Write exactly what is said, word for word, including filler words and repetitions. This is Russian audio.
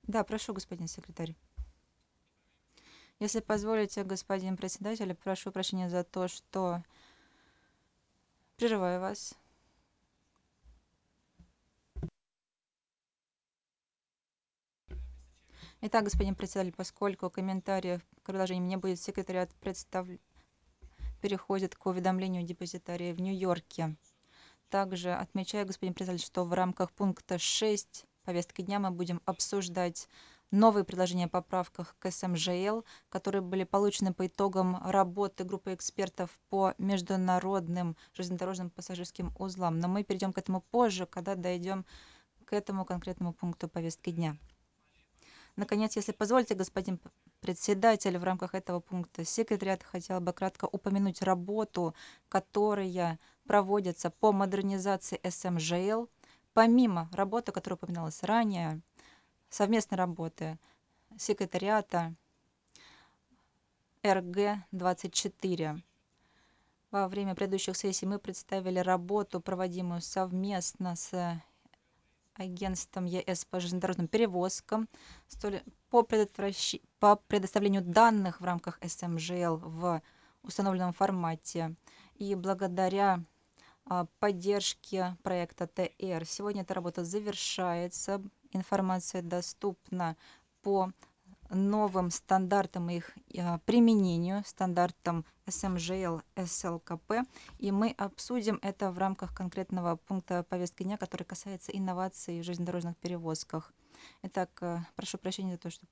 Да, прошу, господин секретарь. Если позволите, господин председатель, прошу прощения за то, что прерываю вас. Итак, господин председатель, поскольку комментариев к предложению не будет, секретариат представ... переходит к уведомлению депозитария в Нью-Йорке. Также отмечаю, господин председатель, что в рамках пункта шесть повестки дня мы будем обсуждать новые предложения о поправках к эс эм жэ эл, которые были получены по итогам работы группы экспертов по международным железнодорожным пассажирским узлам. Но мы перейдем к этому позже, когда дойдем к этому конкретному пункту повестки дня. Наконец, если позволите, господин председатель, в рамках этого пункта секретариат хотел бы кратко упомянуть работу, которая проводится по модернизации эс эм жэ эл, помимо работы, которая упоминалась ранее, совместной работы секретариата эр гэ двадцать четыре. Во время предыдущих сессий мы представили работу, проводимую совместно с агентством е эс по железнодорожным перевозкам столь- по, предотвращ- по предоставлению данных в рамках эс эм жэ эл в установленном формате. И благодаря а, поддержке проекта тэ эр сегодня эта работа завершается. Информация доступна по новым стандартам их э, применению, стандартам эс эм жэ эл, эс эл ка пэ, и мы обсудим это в рамках конкретного пункта повестки дня, который касается инноваций в железнодорожных перевозках. Итак, э, прошу прощения за то, что